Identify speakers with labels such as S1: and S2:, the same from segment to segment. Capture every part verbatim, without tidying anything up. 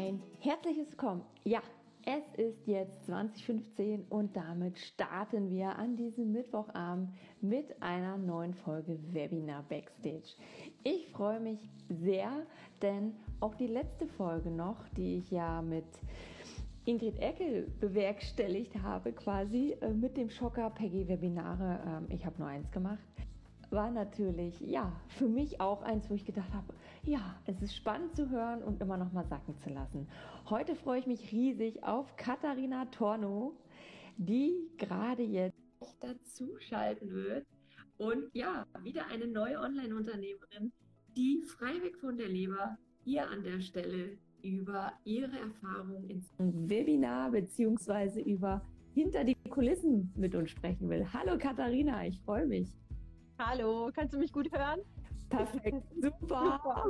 S1: Ein herzliches Willkommen. Ja, es ist jetzt zwanzig fünfzehn und damit starten wir an diesem Mittwochabend mit einer neuen Folge Webinar Backstage. Ich freue mich sehr, denn auch die letzte Folge noch, die ich ja mit Ingrid Eckel bewerkstelligt habe, quasi mit dem Schocker Peggy Webinare, ich habe nur eins gemacht, war natürlich, ja, für mich auch eins, wo ich gedacht habe, ja, es ist spannend zu hören und immer noch mal sacken zu lassen. Heute freue ich mich riesig auf Katharina Tornow, die gerade jetzt dazu schalten wird. Und ja, wieder eine neue Online-Unternehmerin, die freiweg von der Leber hier an der Stelle über ihre Erfahrungen ins Webinar beziehungsweise über hinter die Kulissen mit uns sprechen will. Hallo Katharina, ich freue mich.
S2: Hallo, kannst du mich gut hören?
S1: Perfekt, super.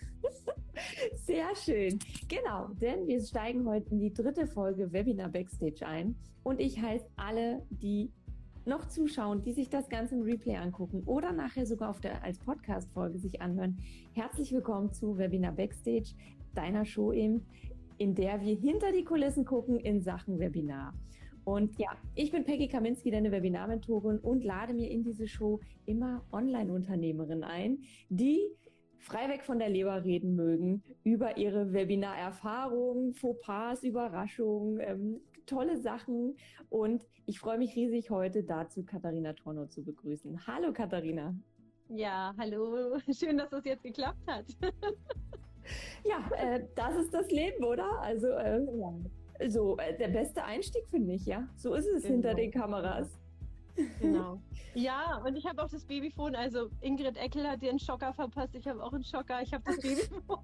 S1: Sehr schön. Genau, denn wir steigen heute in die dritte Folge Webinar Backstage ein. Und ich heiße alle, die noch zuschauen, die sich das Ganze im Replay angucken oder nachher sogar auf der, als Podcast-Folge sich anhören. Herzlich willkommen zu Webinar Backstage, deiner Show eben, in der wir hinter die Kulissen gucken in Sachen Webinar. Und ja, ich bin Peggy Kaminski, deine Webinarmentorin und lade mir in diese Show immer Online-Unternehmerinnen ein, die freiweg von der Leber reden mögen über ihre Webinarerfahrungen, Fauxpas, Überraschungen, ähm, tolle Sachen. Und ich freue mich riesig, heute dazu Katharina Tornow zu begrüßen. Hallo Katharina.
S2: Ja, hallo. Schön, dass das jetzt geklappt hat.
S1: Ja, äh, das ist das Leben, oder? Also äh, ja. So, äh, der beste Einstieg, finde ich, ja. So ist es genau. Hinter den Kameras.
S2: Genau. Ja, und ich habe auch das Babyphone, also Ingrid Eckel hat dir einen Schocker verpasst, ich habe auch einen Schocker, ich habe das Babyphone.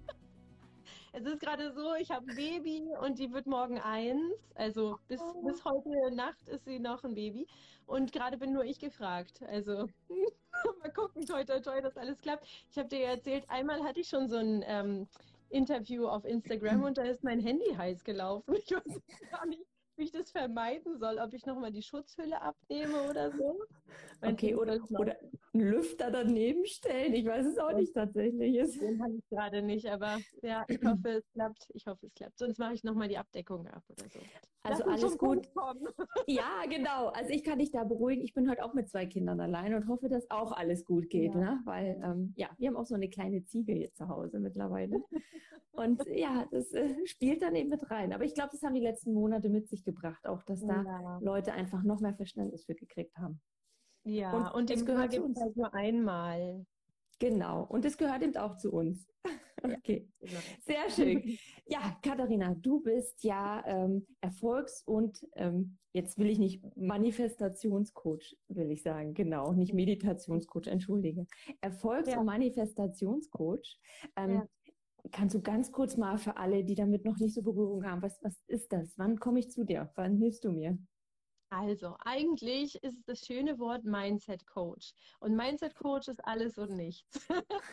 S2: Es ist gerade so, ich habe ein Baby und die wird morgen eins, also bis, oh. bis heute Nacht ist sie noch ein Baby und gerade bin nur ich gefragt, also mal gucken, toi toi toi, dass alles klappt. Ich habe dir ja erzählt, einmal hatte ich schon so ein ähm, Interview auf Instagram und da ist mein Handy heiß gelaufen. Ich weiß gar nicht, wie ich das vermeiden soll, ob ich nochmal die Schutzhülle abnehme oder so.
S1: Okay, oder, oder einen Lüfter daneben stellen. Ich weiß es auch nicht tatsächlich.
S2: Den habe ich gerade nicht, aber ja, ich hoffe, es klappt. Ich hoffe, es klappt. Sonst mache ich nochmal die Abdeckung ab oder so.
S1: Also Lass alles gut. Ja, genau. Also ich kann dich da beruhigen. Ich bin heute auch mit zwei Kindern allein und hoffe, dass auch alles gut geht, ja. Ne? Weil ähm, ja, wir haben auch so eine kleine Ziege jetzt zu Hause mittlerweile. Und ja, das äh, spielt dann eben mit rein. Aber ich glaube, das haben die letzten Monate mit sich gebracht, auch dass da ja. Leute einfach noch mehr Verständnis für gekriegt haben.
S2: Ja, und, und es gehört zu uns halt nur einmal.
S1: Genau, und es gehört eben auch zu uns. Okay, ja, genau. Sehr schön. Ja, Katharina, du bist ja ähm, Erfolgs- und ähm, jetzt will ich nicht Manifestationscoach, will ich sagen, genau, nicht Meditationscoach, entschuldige. Erfolgs- ja. und Manifestationscoach. Ähm, ja. Kannst du ganz kurz mal für alle, die damit noch nicht so Berührung haben, was, was ist das? Wann komme ich zu dir? Wann hilfst du mir?
S2: Also, eigentlich ist es das schöne Wort Mindset Coach. Und Mindset Coach ist alles und nichts.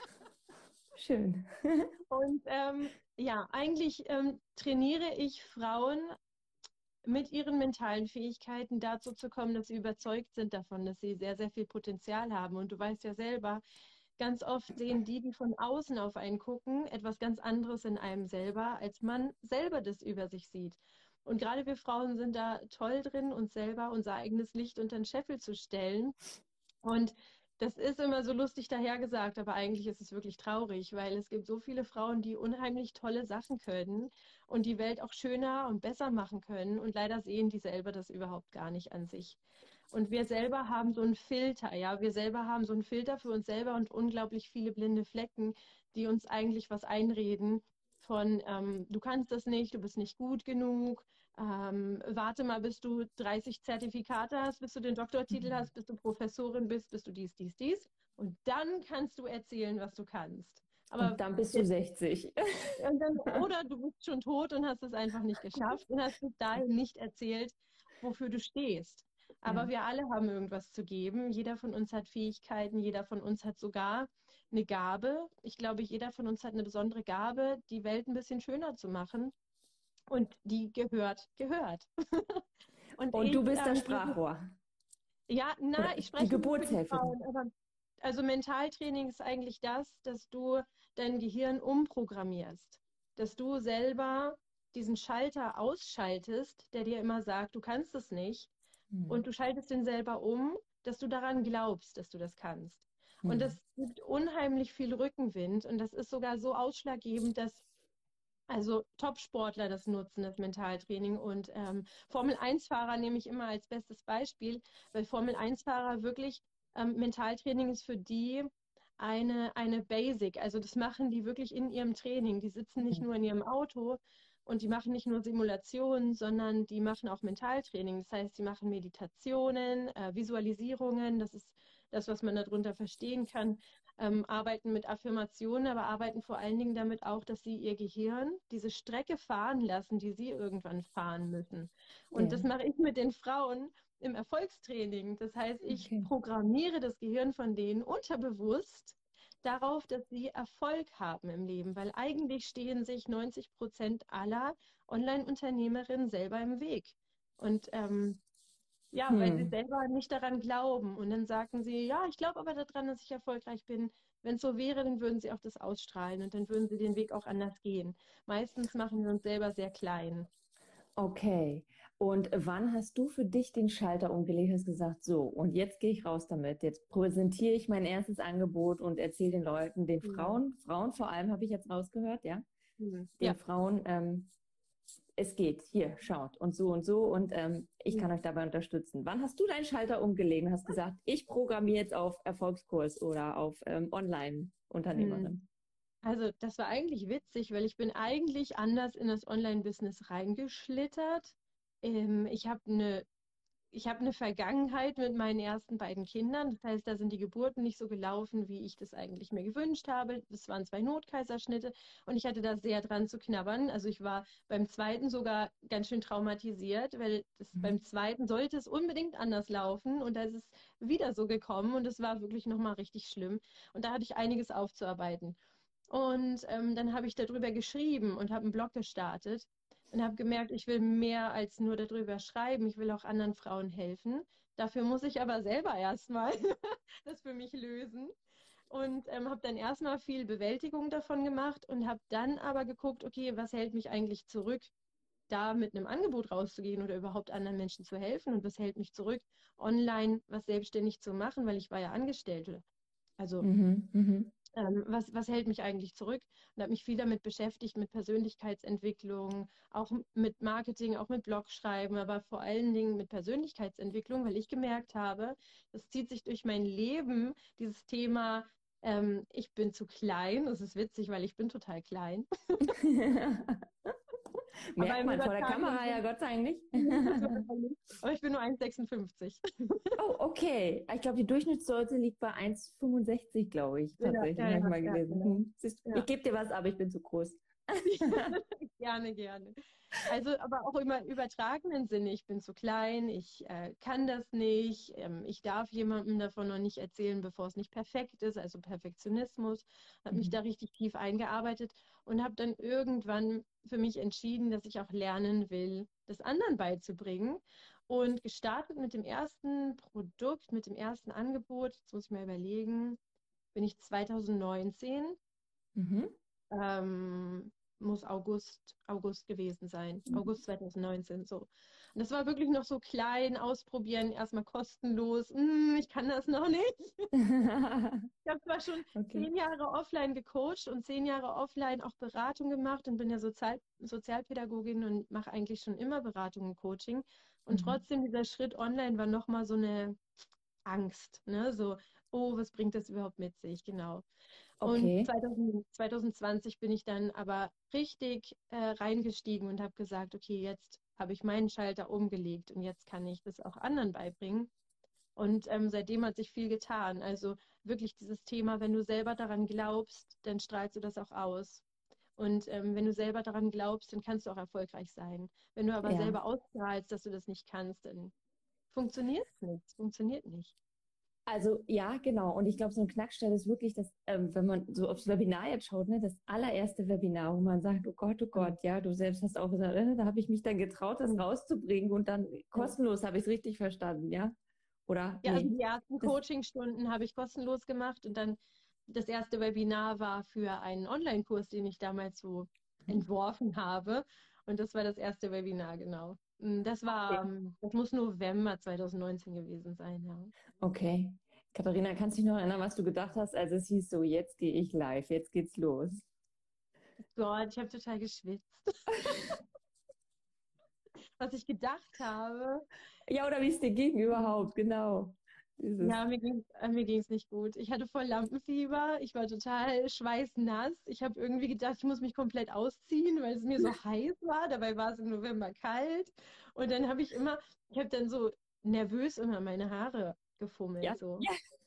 S1: Schön.
S2: Und ähm, ja, eigentlich ähm, trainiere ich Frauen mit ihren mentalen Fähigkeiten dazu zu kommen, dass sie überzeugt sind davon, dass sie sehr, sehr viel Potenzial haben. Und du weißt ja selber, ganz oft sehen die, die von außen auf einen gucken, etwas ganz anderes in einem selber, als man selber das über sich sieht. Und gerade wir Frauen sind da toll drin, uns selber unser eigenes Licht unter den Scheffel zu stellen. Und das ist immer so lustig dahergesagt, aber eigentlich ist es wirklich traurig, weil es gibt so viele Frauen, die unheimlich tolle Sachen können und die Welt auch schöner und besser machen können. Und leider sehen die selber das überhaupt gar nicht an sich. Und wir selber haben so einen Filter, ja, wir selber haben so einen Filter für uns selber und unglaublich viele blinde Flecken, die uns eigentlich was einreden. Von, ähm, du kannst das nicht, du bist nicht gut genug, ähm, warte mal, bis du dreißig Zertifikate hast, bis du den Doktortitel mhm. hast, bis du Professorin bist, bis du dies, dies, dies. Und dann kannst du erzählen, was du kannst. Aber
S1: und dann bist du sechzig.
S2: Und dann, oder du bist schon tot und hast es einfach nicht geschafft und hast bis dahin nicht erzählt, wofür du stehst. Aber ja. wir alle haben irgendwas zu geben. Jeder von uns hat Fähigkeiten, jeder von uns hat sogar eine Gabe. Ich glaube, jeder von uns hat eine besondere Gabe, die Welt ein bisschen schöner zu machen. Und die gehört, gehört.
S1: und, und ich, du bist das ähm, Sprachrohr.
S2: Ja, na, ich spreche
S1: die Geburtshelferin.
S2: Frauen, aber also Mentaltraining ist eigentlich das, dass du dein Gehirn umprogrammierst. dass du selber diesen Schalter ausschaltest, der dir immer sagt, du kannst es nicht,
S1: Hm.
S2: und du schaltest den selber um, dass du daran glaubst, dass du das kannst. Und
S1: Hm.
S2: das gibt unheimlich viel Rückenwind und das ist sogar so ausschlaggebend, dass also Top-Sportler das nutzen, das Mentaltraining. Und ähm, Formel eins Fahrer nehme ich immer als bestes Beispiel, weil Formel eins Fahrer wirklich, ähm, Mentaltraining ist für die eine, eine Basic. Also das machen die wirklich in ihrem Training. Die sitzen nicht nur in ihrem Auto und die machen nicht nur Simulationen, sondern die machen auch Mentaltraining. Das heißt, die machen Meditationen, äh, Visualisierungen. Das ist das, was man darunter verstehen kann, ähm, arbeiten mit Affirmationen, aber arbeiten vor allen Dingen damit auch, dass sie ihr Gehirn diese Strecke fahren lassen, die sie irgendwann fahren müssen. Und
S1: Ja,
S2: das mache ich mit den Frauen im Erfolgstraining. Das heißt, ich
S1: okay.
S2: programmiere das Gehirn von denen unterbewusst darauf, dass sie Erfolg haben im Leben, weil eigentlich stehen sich neunzig Prozent aller Online-Unternehmerinnen selber im Weg. Und ähm, ja, weil sie
S1: Hm.
S2: selber nicht daran glauben. Und dann sagen sie, ja, ich glaube aber daran, dass ich erfolgreich bin. Wenn es so wäre, dann würden sie auch das ausstrahlen und dann würden sie den Weg auch anders gehen. Meistens machen wir uns selber sehr klein.
S1: Okay. Und wann hast du für dich den Schalter umgelegt, hast gesagt, so, und jetzt gehe ich raus damit. Jetzt präsentiere ich mein erstes Angebot und erzähle den Leuten, den
S2: Mhm.
S1: Frauen, Frauen vor allem habe ich jetzt rausgehört, ja,
S2: Mhm.
S1: den
S2: Ja.
S1: Frauen, ähm, es geht, hier, schaut und so und so und ähm, ich kann
S2: Mhm.
S1: euch dabei unterstützen. Wann hast du deinen Schalter umgelegt und hast gesagt, ich programmiere jetzt auf Erfolgskurs oder auf ähm,
S2: Mhm.
S1: Online-Unternehmerin?
S2: Also das war eigentlich witzig, weil ich bin eigentlich anders in das Online-Business reingeschlittert. Ähm, ich habe eine Ich habe eine Vergangenheit mit meinen ersten beiden Kindern. Das heißt, da sind die Geburten nicht so gelaufen, wie ich das eigentlich mir gewünscht habe. Das waren zwei Notkaiserschnitte und ich hatte da sehr dran zu knabbern. Also ich war beim zweiten sogar ganz schön traumatisiert, weil das,
S1: Mhm.
S2: beim zweiten sollte es unbedingt anders laufen und da ist es wieder so gekommen und es war wirklich nochmal richtig schlimm. Und da hatte ich einiges aufzuarbeiten. Und ähm, dann habe ich darüber geschrieben und habe einen Blog gestartet und habe gemerkt, ich will mehr als nur darüber schreiben. Ich will auch anderen Frauen helfen. Dafür muss ich aber selber erstmal das für mich lösen. Und ähm, habe dann erstmal viel Bewältigung davon gemacht und habe dann aber geguckt, okay, was hält mich eigentlich zurück, da mit einem Angebot rauszugehen oder überhaupt anderen Menschen zu helfen und was hält mich zurück, online was selbstständig zu machen, weil ich war ja Angestellte. Also
S1: Mhm. Mhm.
S2: ähm, was, was hält mich eigentlich zurück? Und habe mich viel damit beschäftigt, mit Persönlichkeitsentwicklung, auch m- mit Marketing, auch mit Blogschreiben, aber vor allen Dingen mit Persönlichkeitsentwicklung, weil ich gemerkt habe, das zieht sich durch mein Leben, dieses Thema, ähm, ich bin zu klein. Das ist witzig, weil ich bin total klein, aber
S1: Merkt
S2: im
S1: man vor der
S2: übertragenen
S1: Kamera ja
S2: Sinn.
S1: Gott sei Dank nicht.
S2: Das war einfach nicht. Aber ich bin nur eins Komma sechsundfünfzig.
S1: Oh, okay. Ich glaube, die Durchschnittsgröße liegt bei eins Komma fünfundsechzig, glaube ich.
S2: Ja,
S1: Tatsächlich,
S2: ja,
S1: habe ich
S2: ja,
S1: mal
S2: ja,
S1: gelesen.
S2: genau.
S1: Hm. Siehst du, ich
S2: Ja.
S1: gebe dir was, aber ich bin zu groß.
S2: Gerne, gerne. Also, aber auch immer im übertragenen Sinne. Ich bin zu klein, ich äh, kann das nicht, ähm, ich darf jemandem davon noch nicht erzählen, bevor es nicht perfekt ist, also Perfektionismus. Habe mich
S1: Mhm.
S2: da richtig tief eingearbeitet und habe dann irgendwann für mich entschieden, dass ich auch lernen will, das anderen beizubringen. Und gestartet mit dem ersten Produkt, mit dem ersten Angebot, jetzt muss ich mal überlegen, bin ich zwanzig neunzehn,
S1: Mhm.
S2: ähm, muss August, August gewesen sein. August zwanzig neunzehn, so. Und das war wirklich noch so klein, ausprobieren, erstmal kostenlos. Hm, ich kann das noch nicht. Ich habe zwar schon
S1: Okay.
S2: zehn Jahre offline gecoacht und zehn Jahre offline auch Beratung gemacht und bin ja Sozial Sozialpädagogin und mache eigentlich schon immer Beratung und Coaching. Und
S1: Mhm.
S2: trotzdem, dieser Schritt online war nochmal so eine Angst, ne? So, oh, was bringt das überhaupt mit sich? Genau. Und
S1: Okay.
S2: zweitausend, zwanzig zwanzig bin ich dann aber richtig äh, reingestiegen und habe gesagt, okay, jetzt habe ich meinen Schalter umgelegt und jetzt kann ich das auch anderen beibringen. Und ähm, seitdem hat sich viel getan. Also wirklich dieses Thema, wenn du selber daran glaubst, dann strahlst du das auch aus. Und ähm, wenn du selber daran glaubst, dann kannst du auch erfolgreich sein. Wenn du aber
S1: Ja.
S2: selber ausstrahlst, dass du das nicht kannst, dann funktioniert es nicht. Es funktioniert nicht.
S1: Also ja, genau. Und ich glaube, so ein Knackstelle ist wirklich das, ähm, wenn man so aufs Webinar jetzt schaut, ne, das allererste Webinar, wo man sagt, oh Gott, oh
S2: Mhm.
S1: Gott, ja, du selbst hast auch gesagt, äh, da habe ich mich dann getraut, das
S2: Mhm.
S1: rauszubringen und dann
S2: Ja.
S1: kostenlos, habe ich es richtig verstanden, ja? Oder?
S2: Ja, also
S1: Nee.
S2: die ersten
S1: Das,
S2: Coachingstunden habe ich kostenlos gemacht und dann das erste Webinar war für einen Online-Kurs, den ich damals so entworfen habe. Und das war das erste Webinar, genau. Mm, Das war,
S1: Okay.
S2: ähm, das muss November zwanzig neunzehn gewesen sein, ja.
S1: Okay. Katharina, kannst du dich noch erinnern, was du gedacht hast, als es hieß so, jetzt gehe ich live, jetzt geht's los?
S2: Gott, ich habe total geschwitzt. Was ich gedacht habe,
S1: Ja, oder wie es dir ging überhaupt, genau. Dieses,
S2: ja, mir ging, äh, mir ging es nicht gut. Ich hatte voll Lampenfieber, ich war total schweißnass. Ich habe irgendwie gedacht, ich muss mich komplett ausziehen, weil es mir so heiß war. Dabei war es im November kalt. Und dann habe ich immer, ich habe dann so nervös immer meine Haare gefummelt,
S1: ja,
S2: so.
S1: ja.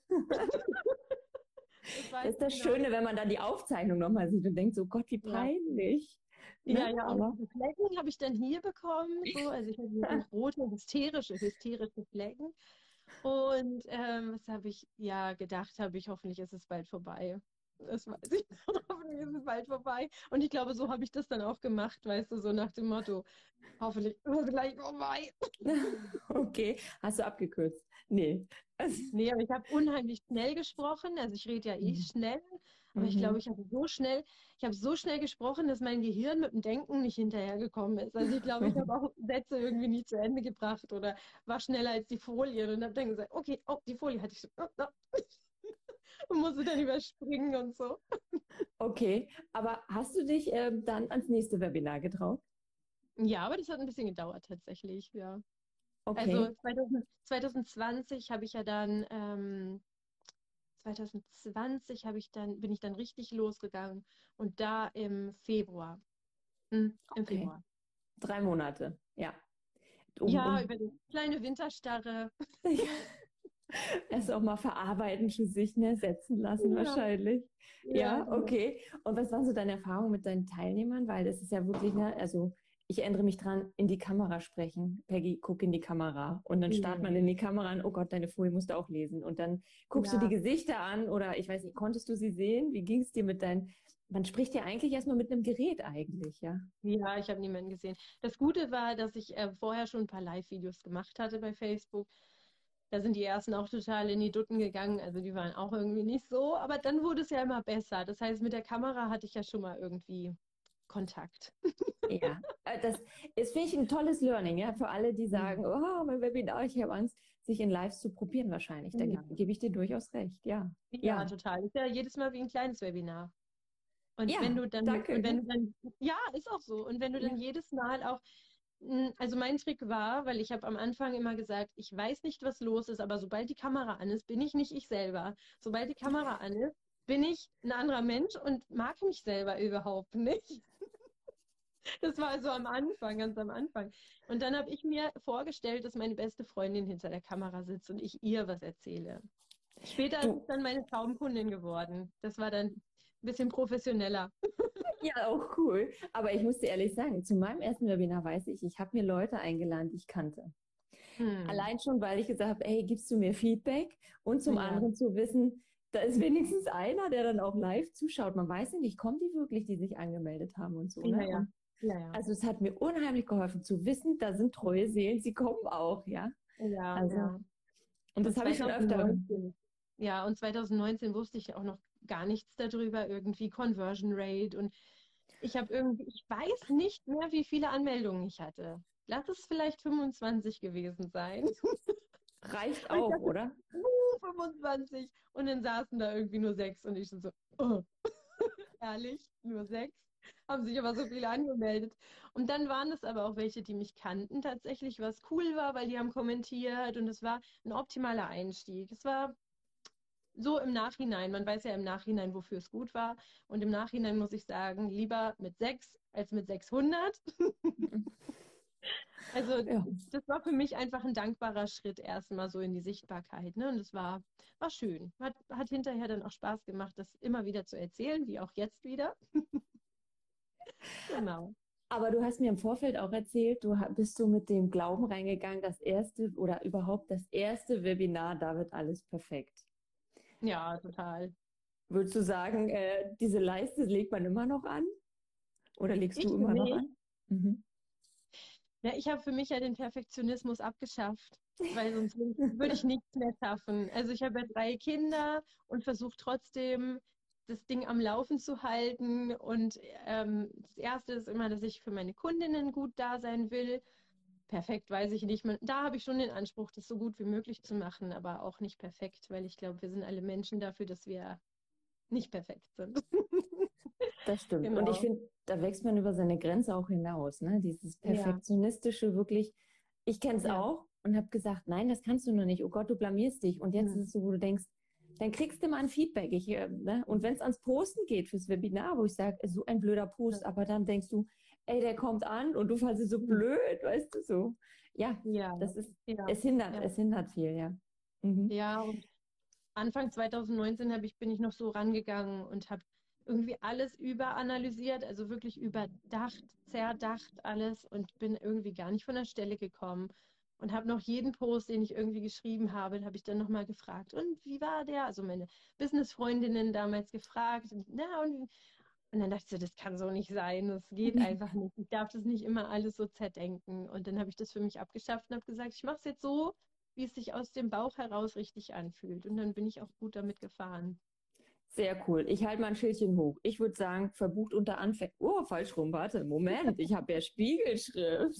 S2: Das
S1: Das
S2: weiß
S1: ist
S2: ich
S1: das
S2: genau.
S1: Schöne, wenn man dann die Aufzeichnung nochmal sieht und denkt so, Gott, wie
S2: Ja.
S1: peinlich.
S2: Ja,
S1: Ne?
S2: ja, und
S1: Aber
S2: diese Flecken habe ich dann hier bekommen, so, also ich hatte so rote, hysterische, hysterische Flecken. Und ähm, was habe ich, ja, gedacht habe ich, hoffentlich ist es bald vorbei. Das weiß ich, hoffentlich ist es bald vorbei. Und ich glaube, so habe ich das dann auch gemacht, weißt du, so nach dem Motto, hoffentlich ist es gleich vorbei.
S1: okay, hast du abgekürzt? Nee. Also,
S2: Nee, aber ich habe unheimlich schnell gesprochen. Also ich rede ja eh
S1: mhm.
S2: schnell, aber ich glaube,
S1: Mhm.
S2: ich habe so schnell, ich habe so schnell gesprochen, dass mein Gehirn mit dem Denken nicht hinterhergekommen ist. Also ich glaube, ich habe auch Sätze irgendwie nie zu Ende gebracht oder war schneller als die Folien und habe dann gesagt, okay, oh, die Folie hatte ich schon. Oh, oh. Und musste dann überspringen und so.
S1: Okay, aber hast du dich ähm, dann ans nächste Webinar getraut?
S2: Ja, aber das hat ein bisschen gedauert tatsächlich, ja. Also
S1: Okay,
S2: zweitausend, zwanzig zwanzig habe ich ja dann, ähm, zwanzig zwanzig habe ich dann, bin ich dann richtig losgegangen und da im Februar. Hm, im
S1: okay.
S2: Februar.
S1: Drei Monate, ja. Um,
S2: Ja,
S1: um
S2: über die kleine Winterstarre.
S1: es auch mal verarbeiten für sich, ne, setzen lassen
S2: Ja,
S1: wahrscheinlich.
S2: ja,
S1: Ja,
S2: genau.
S1: okay. Und was waren so deine Erfahrungen mit deinen Teilnehmern? Weil das ist ja wirklich, ne, also ich erinnere mich dran, in die Kamera sprechen. Peggy, guck in die Kamera. Und dann starrt
S2: Ja,
S1: man in die Kamera an, oh Gott, deine Folie musst du auch lesen. Und dann guckst du die
S2: ja,
S1: Gesichter an oder ich weiß nicht, konntest du sie sehen? Wie ging es dir mit deinen, man spricht ja eigentlich erstmal mit einem Gerät eigentlich, ja?
S2: ja, ich habe niemanden gesehen. Das Gute war, dass ich äh, vorher schon ein paar Live-Videos gemacht hatte bei Facebook. Da sind die ersten auch total in die Dutten gegangen, also die waren auch irgendwie nicht so, aber dann wurde es ja immer besser. Das heißt, mit der Kamera hatte ich ja schon mal irgendwie Kontakt.
S1: Ja, äh, das ist, finde ich, ein tolles Learning, ja, für alle, die
S2: Mhm.
S1: sagen, oh, mein Webinar, ich habe Angst, sich in Lives zu probieren wahrscheinlich. Da
S2: Ja.
S1: gebe geb ich dir durchaus recht, ja.
S2: Ja,
S1: Ja,
S2: total. Ist ja jedes Mal wie ein kleines Webinar. Und wenn
S1: ja,
S2: du dann,
S1: danke.
S2: und wenn
S1: Ja,
S2: du dann, ja, ist auch so. Und wenn du dann
S1: ja.
S2: jedes Mal auch, mh, also mein Trick war, weil ich habe am Anfang immer gesagt, ich weiß nicht, was los ist, aber sobald die Kamera an ist, bin ich nicht ich selber. Sobald die Kamera an ist, bin ich ein anderer Mensch und mag mich selber überhaupt nicht. Das war also am Anfang, ganz am Anfang. Und dann habe ich mir vorgestellt, dass meine beste Freundin hinter der Kamera sitzt und ich ihr was erzähle. Später ist es
S1: Du,
S2: dann meine Traumkundin geworden. Das war dann ein bisschen professioneller.
S1: ja, auch cool. Aber ich muss dir ehrlich sagen, zu meinem ersten Webinar weiß ich, ich habe mir Leute eingeladen, die ich kannte.
S2: Hm.
S1: Allein schon, weil ich gesagt habe, hey, gibst du mir Feedback? Und zum
S2: Ja,
S1: anderen zu wissen, da ist wenigstens einer, der dann auch live zuschaut. Man weiß ja nicht, kommen die wirklich, die sich angemeldet haben und so,
S2: ja,
S1: ne?
S2: ja.
S1: Und
S2: Ja, ja.
S1: also es hat mir unheimlich geholfen zu wissen, da sind treue Seelen, sie kommen auch, ja.
S2: Ja,
S1: Also,
S2: ja.
S1: und
S2: Und
S1: das habe ich schon öfter.
S2: zwanzig neunzehn, ja, und zwanzig neunzehn wusste ich auch noch gar nichts darüber, irgendwie Conversion Rate. Und ich habe irgendwie, ich weiß nicht mehr, wie viele Anmeldungen ich hatte. Lass es vielleicht fünfundzwanzig gewesen sein.
S1: Reicht
S2: Und ich
S1: auch,
S2: dachte,
S1: oder?
S2: uh, fünfundzwanzig. Und dann saßen da irgendwie nur sechs. Und ich so, oh, ehrlich, nur sechs. Haben sich aber so viele angemeldet. Und dann waren es aber auch welche, die mich kannten tatsächlich, was cool war, weil die haben kommentiert und es war ein optimaler Einstieg. Es war so im Nachhinein, man weiß ja im Nachhinein, wofür es gut war. Und im Nachhinein muss ich sagen, lieber mit sechs als mit sechshundert. Also
S1: Ja.
S2: das war für mich einfach ein dankbarer Schritt erstmal so in die Sichtbarkeit, ne? Und es war, war schön. Hat, hat hinterher dann auch Spaß gemacht, das immer wieder zu erzählen, wie auch jetzt wieder. Genau.
S1: Aber du hast mir im Vorfeld auch erzählt, du ha- bist so mit dem Glauben reingegangen, das erste oder überhaupt das erste Webinar, da wird alles perfekt.
S2: Ja, total.
S1: Würdest du sagen, äh, diese Leiste legt man immer noch an? Oder legst
S2: Ich
S1: du
S2: für
S1: immer noch
S2: mich,
S1: an? Mhm.
S2: ja, ich habe für mich ja den Perfektionismus abgeschafft, weil sonst würde ich nichts mehr schaffen. Also ich habe ja drei Kinder und versuche trotzdem das Ding am Laufen zu halten. Und ähm, das Erste ist immer, dass ich für meine Kundinnen gut da sein will. Perfekt weiß ich nicht. Man, da habe ich schon den Anspruch, das so gut wie möglich zu machen, aber auch nicht perfekt, weil ich glaube, wir sind alle Menschen dafür, dass wir nicht perfekt sind.
S1: Das stimmt. Und ich
S2: Genau.
S1: finde, da wächst man über seine Grenze auch hinaus, ne? Dieses
S2: Ja,
S1: perfektionistische, wirklich. Ich kenne es
S2: ja.
S1: auch und habe gesagt, nein, das kannst du nur nicht. Oh Gott, du blamierst dich. Und jetzt
S2: Hm.
S1: ist es so, wo du denkst, dann kriegst du mal ein Feedback. Ich, äh, ne? Und wenn es ans Posten geht fürs Webinar, wo ich sage, so ein blöder Post, aber dann denkst du, ey, der kommt an und du fandest es so
S2: Hm.
S1: blöd, weißt du so. Ja,
S2: Ja,
S1: das ist,
S2: ja,
S1: es hindert,
S2: ja.
S1: es hindert viel, ja. Mhm.
S2: Ja, und Anfang zwanzig neunzehn hab ich, bin ich noch so rangegangen und habe irgendwie alles überanalysiert, also wirklich überdacht, zerdacht alles und bin irgendwie gar nicht von der Stelle gekommen und habe noch jeden Post, den ich irgendwie geschrieben habe, habe ich dann nochmal gefragt, und wie war der? Also meine Business-Freundinnen damals gefragt, und, na, und, und dann dachte ich so, das kann so nicht sein, das geht einfach nicht. Ich darf das nicht immer alles so zerdenken. Und dann habe ich das für mich abgeschafft und habe gesagt, ich mache es jetzt so, wie es sich aus dem Bauch heraus richtig anfühlt. Und dann bin ich auch gut damit gefahren.
S1: Sehr cool. Ich halte mal ein Schildchen hoch. Ich würde sagen, verbucht unter Anfänger. Oh, falsch rum. Warte, Moment. Ich habe ja Spiegelschrift.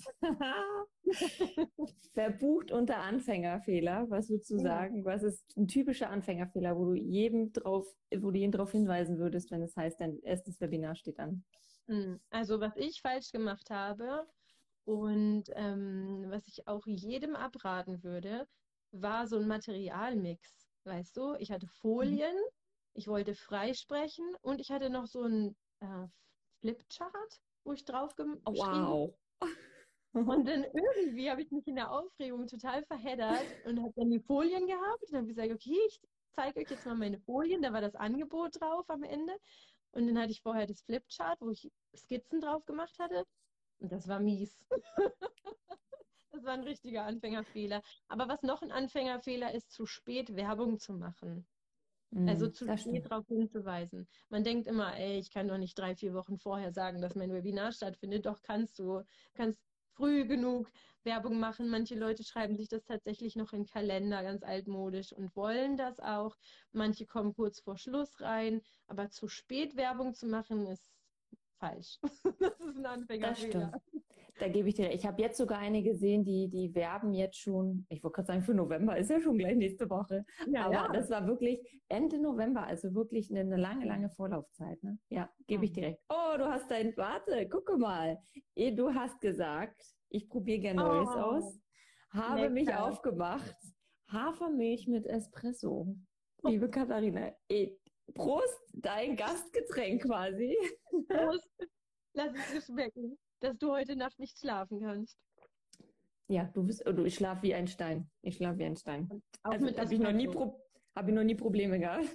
S1: Verbucht unter Anfängerfehler. Was würdest du
S2: Ja.
S1: sagen? Was ist ein typischer Anfängerfehler, wo du jedem drauf, wo du jeden darauf hinweisen würdest, wenn es heißt, dein erstes Webinar steht an?
S2: Hm. Also was ich falsch gemacht habe und ähm, was ich auch jedem abraten würde, war so ein Materialmix. Weißt du, ich hatte
S1: Mhm.
S2: Folien, ich wollte freisprechen und ich hatte noch so ein äh, Flipchart, wo ich drauf gem-
S1: Oh,
S2: geschrieben.
S1: wow.
S2: Und dann irgendwie habe ich mich in der Aufregung total verheddert und habe dann die Folien gehabt und habe gesagt, okay, ich zeige euch jetzt mal meine Folien. Da war das Angebot drauf am Ende. Und dann hatte ich vorher das Flipchart, wo ich Skizzen drauf gemacht hatte. Und das war mies. Das war ein richtiger Anfängerfehler. Aber was noch ein Anfängerfehler ist, zu spät Werbung zu machen. Also
S1: Mm,
S2: zu
S1: das
S2: spät
S1: stimmt.
S2: darauf hinzuweisen. Man denkt immer, ey, ich kann doch nicht drei, vier Wochen vorher sagen, dass mein Webinar stattfindet. Doch kannst du. Kannst früh genug Werbung machen. Manche Leute schreiben sich das tatsächlich noch in den Kalender, ganz altmodisch, und wollen das auch. Manche kommen kurz vor Schluss rein. Aber zu spät Werbung zu machen, ist falsch. Das ist ein
S1: Das
S2: Anfängerfehler.
S1: stimmt. Da gebe ich dir recht. Ich habe jetzt sogar eine gesehen, die, die werben jetzt schon, ich wollte gerade sagen, für November ist ja schon gleich nächste Woche.
S2: Ja,
S1: Aber
S2: ja.
S1: das war wirklich Ende November, also wirklich eine, eine lange, lange Vorlaufzeit. Ne? Ja, gebe ich dir
S2: Mhm.
S1: recht. Oh, du hast dein, warte, gucke mal. Eh, Du hast gesagt, ich probiere gern Neues
S2: Oh,
S1: aus, habe mich
S2: lecker.
S1: aufgemacht, Hafermilch mit Espresso. Liebe Katharina, eh, Prost, dein Gastgetränk quasi.
S2: Prost. Lass es dir schmecken, dass du heute Nacht nicht schlafen kannst.
S1: Ja, du bist, oh, du, ich schlafe wie ein Stein. Ich schlafe wie ein Stein.
S2: Und auch
S1: Also
S2: mit
S1: habe ich noch nie
S2: Espresso.
S1: Pro habe ich noch nie Probleme gehabt.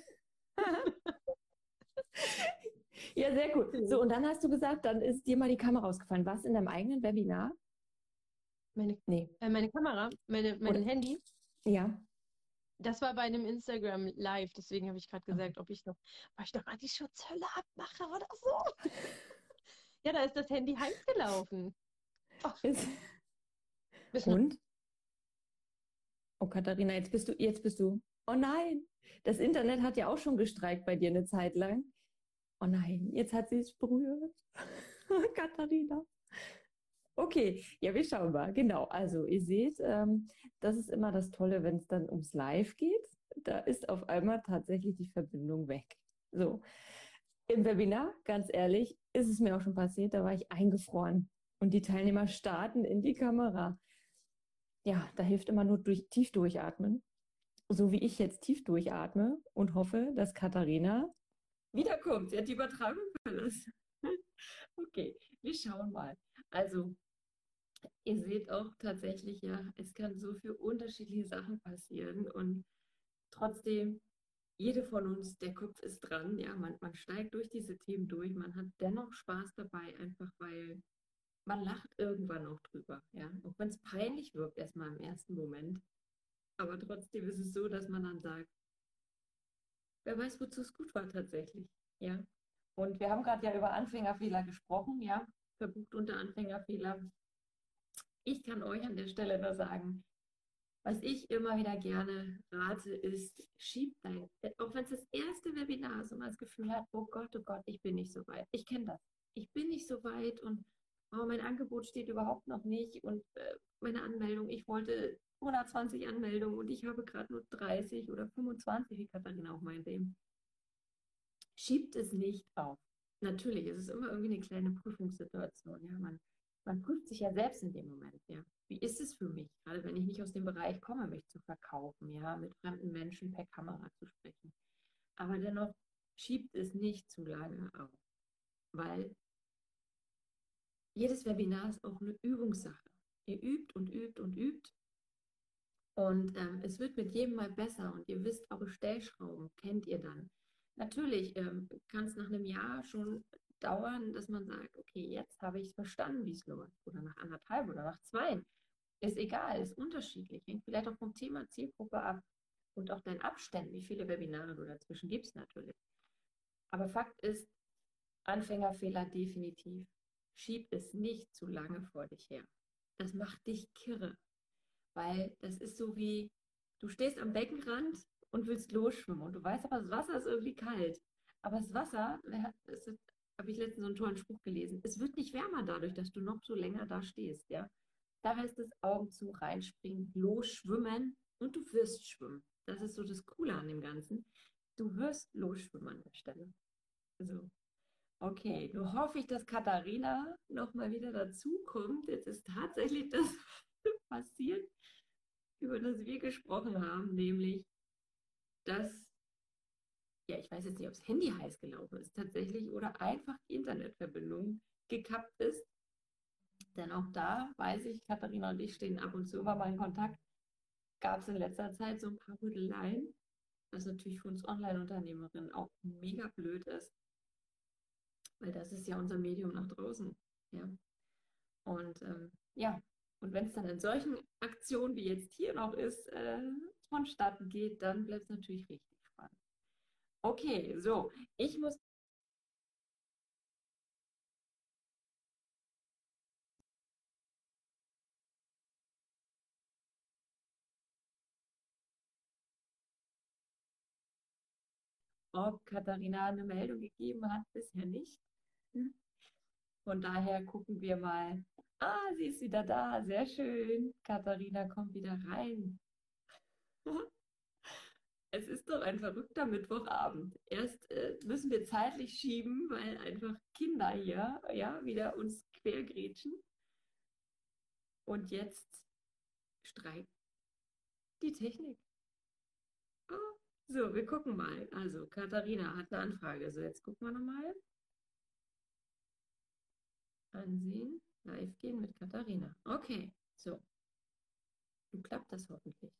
S1: Ja, sehr cool. So, und dann hast du gesagt, dann ist dir mal die Kamera ausgefallen. Was in deinem eigenen Webinar?
S2: Meine,
S1: Nee.
S2: äh, meine Kamera, meine,
S1: Oder
S2: mein Handy,
S1: ja.
S2: das war bei einem Instagram Live. Deswegen habe ich gerade
S1: Okay.
S2: gesagt, ob ich noch, ob ich noch mal die Schutzhülle abmache oder so. Ja, da ist das Handy heiß gelaufen. Oh,
S1: Ist,
S2: bist noch.
S1: und? Oh, Katharina, jetzt bist du, jetzt bist du. Oh nein, das Internet hat ja auch schon gestreikt bei dir eine Zeit lang. Oh nein, jetzt hat sie es berührt. Katharina. Okay, ja, wir schauen mal. Genau, also ihr seht, ähm, das ist immer das Tolle, wenn es dann ums Live geht. Da ist auf einmal tatsächlich die Verbindung weg. So, im Webinar, ganz ehrlich, ist es mir auch schon passiert, da war ich eingefroren und die Teilnehmer starten in die Kamera. Ja, da hilft immer nur durch, tief durchatmen, so wie ich jetzt tief durchatme und hoffe, dass Katharina wiederkommt. Sie hat die Übertragung verlassen. Okay, wir schauen mal. Also, ihr seht auch tatsächlich, ja, es kann so für unterschiedliche Sachen passieren und trotzdem, jede von uns, der Kopf ist dran, ja, man, man steigt durch diese Themen durch, man hat dennoch Spaß dabei, einfach weil man lacht irgendwann auch drüber, ja, auch wenn es peinlich wirkt erstmal im ersten Moment, aber trotzdem ist es so, dass man dann sagt, wer weiß, wozu es gut war tatsächlich, ja. Und wir haben gerade ja über Anfängerfehler gesprochen, ja, verbucht unter Anfängerfehler. Ich kann euch an der Stelle nur sagen, Was ich immer wieder gerne rate, ist, schieb dein, auch wenn es das erste Webinar ist und man das Gefühl hat, oh Gott, oh Gott, ich bin nicht so weit. Ich kenne das. Ich bin nicht so weit und oh, mein Angebot steht überhaupt noch nicht und äh, meine Anmeldung, ich wollte hundertzwanzig Anmeldungen und ich habe gerade nur dreißig oder fünfundzwanzig, wie Katharina auch meinte eben. Schiebt es nicht auf. Natürlich, es ist immer irgendwie eine kleine Prüfungssituation. Ja, man, man prüft sich ja selbst in dem Moment. Ja, wie ist es für mich, gerade wenn ich nicht aus dem Bereich komme, mich zu verkaufen, ja, mit fremden Menschen per Kamera zu sprechen. Aber dennoch schiebt es nicht zu lange auf, weil jedes Webinar ist auch eine Übungssache. Ihr übt und übt und übt und ähm, es wird mit jedem Mal besser und ihr wisst, eure Stellschrauben kennt ihr dann. Natürlich ähm, kann es nach einem Jahr schon dauern, dass man sagt, okay, jetzt habe ich es verstanden, wie es läuft. Oder nach anderthalb oder nach zwei. Ist egal, ist unterschiedlich. Hängt vielleicht auch vom Thema Zielgruppe ab und auch deinen Abständen, wie viele Webinare du dazwischen gibst natürlich. Aber Fakt ist, Anfängerfehler definitiv. Schieb es nicht zu lange vor dich her. Das macht dich kirre. Weil das ist so wie, du stehst am Beckenrand und willst losschwimmen und du weißt aber, das Wasser ist irgendwie kalt. Aber das Wasser, das habe ich letztens so einen tollen Spruch gelesen, es wird nicht wärmer dadurch, dass du noch so länger da stehst, ja. Da heißt es Augen zu, reinspringen, losschwimmen und du wirst schwimmen. Das ist so das Coole an dem Ganzen. Du wirst losschwimmen an der Stelle. Also, okay, nun hoffe ich, dass Katharina nochmal wieder dazukommt. Jetzt ist tatsächlich das passiert, über das wir gesprochen haben, nämlich, dass, ja, ich weiß jetzt nicht, ob das Handy heiß gelaufen ist tatsächlich oder einfach die Internetverbindung gekappt ist. Denn auch da weiß ich, Katharina und ich stehen ab und zu immer mal in Kontakt. Gab es in letzter Zeit so ein paar Rüdeleien, was natürlich für uns Online-Unternehmerinnen auch mega blöd ist, weil das ist ja unser Medium nach draußen. Ja. Und ähm, ja, und wenn es dann in solchen Aktionen wie jetzt hier noch ist, äh, vonstatten geht, dann bleibt es natürlich richtig spannend. Okay, so, ich muss. Ob Katharina eine Meldung gegeben hat, bisher nicht. Von daher gucken wir mal. Ah, sie ist wieder da. Sehr schön. Katharina kommt wieder rein. Es ist doch ein verrückter Mittwochabend. Erst äh, müssen wir zeitlich schieben, weil einfach Kinder hier ja wieder uns quergrätschen. Und jetzt streikt die Technik. Oh, so, wir gucken mal. Also, Katharina hat eine Anfrage. So, jetzt gucken wir nochmal. Ansehen, live gehen mit Katharina. Okay, so. Nun klappt das hoffentlich.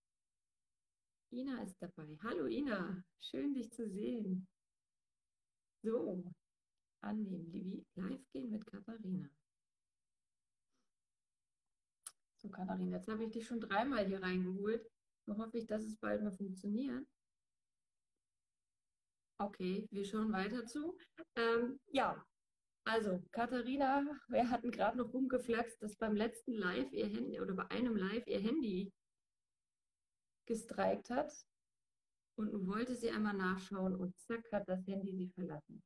S1: Ina ist dabei. Hallo Ina, schön dich zu sehen. So, annehmen, Livi, live gehen mit Katharina. So, Katharina, jetzt habe ich dich schon dreimal hier reingeholt. Nun hoffe ich, dass es bald mal funktioniert. Okay, wir schauen weiter zu. Ähm, ja, also Katharina, wir hatten gerade noch rumgeflaxt, dass beim letzten Live ihr Handy oder bei einem Live ihr Handy gestreikt hat. Und nun wollte sie einmal nachschauen und zack hat das Handy sie verlassen.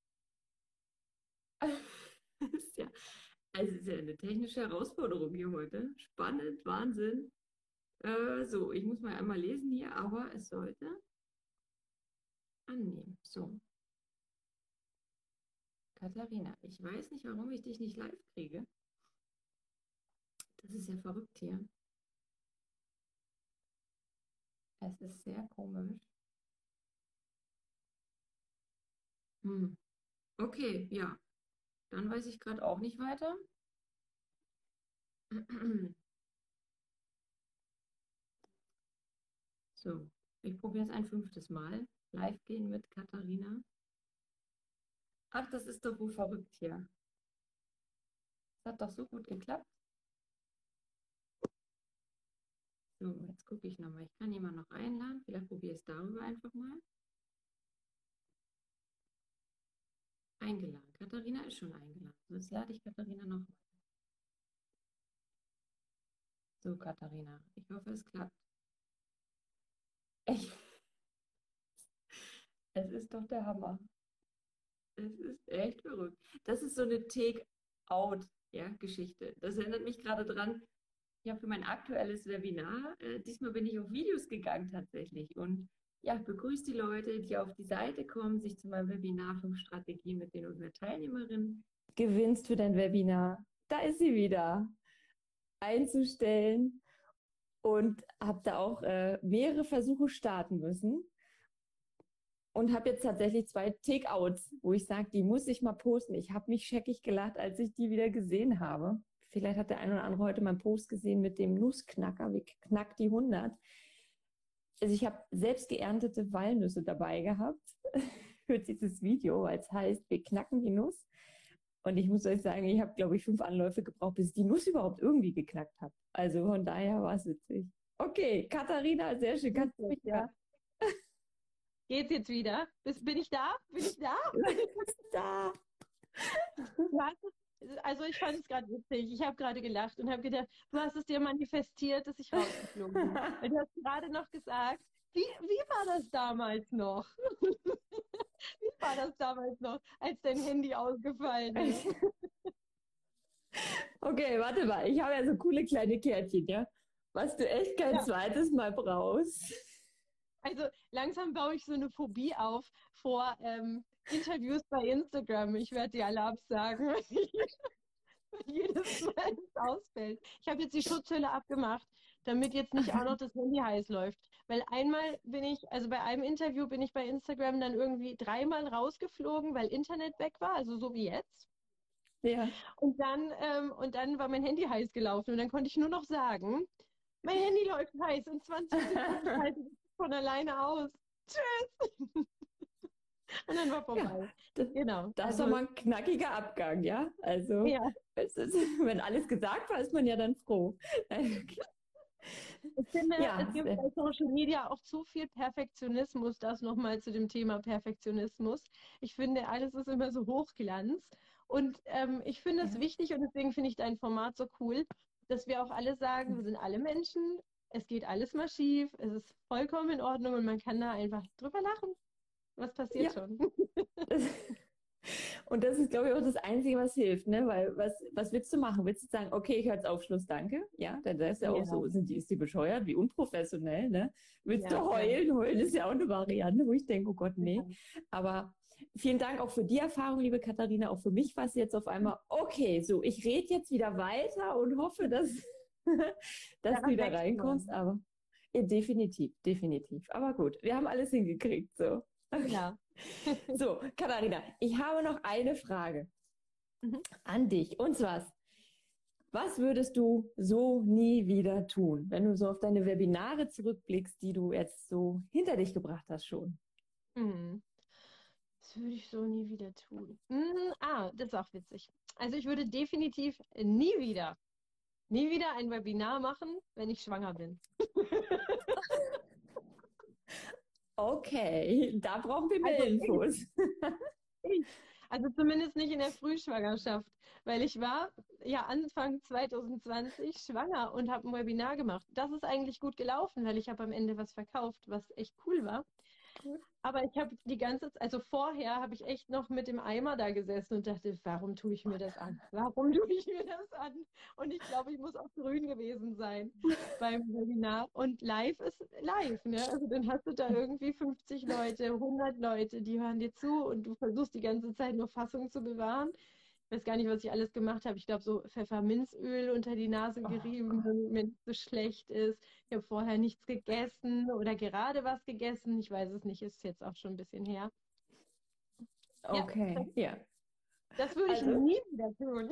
S1: ist ja, also es ist ja eine technische Herausforderung hier heute. Spannend, Wahnsinn. Äh, so, ich muss mal einmal lesen hier, aber es sollte annehmen. So, Katharina, ich weiß nicht, warum ich dich nicht live kriege. Das ist ja verrückt hier. Es ist sehr komisch. Hm. Okay, ja. Dann weiß ich gerade auch nicht weiter. So, ich probiere es ein fünftes Mal. Live gehen mit Katharina. Ach, das ist doch wohl verrückt hier. Das hat doch so gut geklappt. So, jetzt gucke ich nochmal. Ich kann jemanden noch einladen. Vielleicht probiere ich es darüber einfach mal. Eingeladen. Katharina ist schon eingeladen. So, jetzt lade ich Katharina noch. So, Katharina, ich hoffe, es klappt. Echt, es ist doch der Hammer. Es ist echt verrückt. Das ist so eine Take-out, ja, Geschichte. Das erinnert mich gerade dran. Ja, für mein aktuelles Webinar, äh, diesmal bin ich auf Videos gegangen tatsächlich und ja, begrüße die Leute, die auf die Seite kommen, sich zu meinem Webinar fünf Strategien mit den und mehr Teilnehmerinnen gewinnst für dein Webinar. Da ist sie wieder einzustellen und habe da auch äh, mehrere Versuche starten müssen und habe jetzt tatsächlich zwei Take-outs, wo ich sage, die muss ich mal posten. Ich habe mich scheckig gelacht, als ich die wieder gesehen habe. Vielleicht hat der ein oder andere heute meinen Post gesehen mit dem Nussknacker, wie knackt die hundert. Also ich habe selbst geerntete Walnüsse dabei gehabt für dieses Video, weil es heißt, wir knacken die Nuss. Und ich muss euch sagen, ich habe, glaube ich, fünf Anläufe gebraucht, bis ich die Nuss überhaupt irgendwie geknackt habe. Also von daher war es witzig. Okay, Katharina, sehr schön. Kannst du mich
S2: Ja. Geht's jetzt wieder? Bis, bin ich da? Bin ich da?
S1: da?
S2: Du hast es, also ich fand es gerade witzig. Ich habe gerade gelacht und habe gedacht, du hast es dir manifestiert, dass ich rausgeflogen bin. Weil du hast gerade noch gesagt, wie, wie war das damals noch? Wie war das damals noch, als dein Handy ausgefallen ist?
S1: Okay, warte mal. Ich habe ja so coole kleine Kärtchen, ja? Was du echt kein
S2: Ja.
S1: zweites Mal brauchst.
S2: Also langsam baue ich so eine Phobie auf vor ähm, Interviews bei Instagram. Ich werde die alle absagen, weil ich jedes Mal es ausfällt. Ich habe jetzt die Schutzhülle abgemacht, damit jetzt nicht auch noch das Handy heiß läuft. Weil einmal bin ich, also bei einem Interview bin ich bei Instagram dann irgendwie dreimal rausgeflogen, weil Internet weg war, also so wie jetzt.
S1: Ja.
S2: Und dann, ähm, und dann war mein Handy heiß gelaufen und dann konnte ich nur noch sagen, mein Handy läuft heiß und zwanzig Sekunden schaltet es von alleine aus. Tschüss! Und dann war vorbei.
S1: Ja, das,
S2: Genau.
S1: das ist
S2: Also,
S1: doch mal ein knackiger Abgang, ja? Also,
S2: ja.
S1: es ist, wenn alles gesagt war, ist man ja dann froh.
S2: Ich finde,
S1: Ja,
S2: es gibt
S1: sehr-
S2: bei Social Media auch zu viel Perfektionismus. Das nochmal zu dem Thema Perfektionismus. Ich finde, alles ist immer so Hochglanz. Und ähm, ich finde es
S1: ja.
S2: wichtig und deswegen finde ich dein Format so cool, dass wir auch alle sagen, wir sind alle Menschen, es geht alles mal schief, es ist vollkommen in Ordnung und man kann da einfach drüber lachen. Was passiert
S1: Ja.
S2: schon?
S1: Das, und das ist, glaube ich, auch das Einzige, was hilft, ne? Weil was, was willst du machen? Willst du sagen, okay, ich höre jetzt auf, Schluss, danke? Ja, dann ist ja auch
S2: Ja,
S1: so, sind die, ist die bescheuert, wie unprofessionell, ne? Willst du
S2: ja, ja.
S1: heulen? Heulen ist ja auch eine Variante, wo ich denke, oh Gott, nee.
S2: Ja.
S1: Aber vielen Dank auch für die Erfahrung, liebe Katharina. Auch für mich war es jetzt auf einmal, okay, so, ich rede jetzt wieder weiter und hoffe, dass, dass du
S2: Daran
S1: wieder
S2: wächst man.
S1: reinkommst. Aber ja, definitiv, definitiv. Aber gut, wir haben alles hingekriegt, so.
S2: Ja.
S1: So, Katharina, ich habe noch eine Frage
S2: Mhm.
S1: an dich. Und zwar, was würdest du so nie wieder tun, wenn du so auf deine Webinare zurückblickst, die du jetzt so hinter dich gebracht hast schon?
S2: Mhm. Das würde ich so nie wieder tun. Mhm. Ah, das ist auch witzig. Also ich würde definitiv nie wieder, nie wieder ein Webinar machen, wenn ich schwanger bin.
S1: Okay, da brauchen wir mehr
S2: Also
S1: Infos.
S2: ich, also zumindest nicht in der Frühschwangerschaft, weil ich war ja Anfang zwanzig zwanzig schwanger und habe ein Webinar gemacht. Das ist eigentlich gut gelaufen, weil ich habe am Ende was verkauft, was echt cool war. Aber ich habe die ganze Zeit, also vorher habe ich echt noch mit dem Eimer da gesessen und dachte, warum tue ich mir das an? Warum tue ich mir das an? Und ich glaube, ich muss auch grün gewesen sein beim Webinar. Und live ist live, ne? Also dann hast du da irgendwie fünfzig Leute, hundert Leute, die hören dir zu und du versuchst die ganze Zeit nur Fassung zu bewahren. Ich weiß gar nicht, was ich alles gemacht habe. Ich glaube, so Pfefferminzöl unter die Nase gerieben, damit mir nicht so schlecht ist. Ich habe vorher nichts gegessen oder gerade was gegessen. Ich weiß es nicht, ist jetzt auch schon ein bisschen her. Ja, das,
S1: Okay, ja.
S2: das würde ich
S1: Also,
S2: nie wieder tun.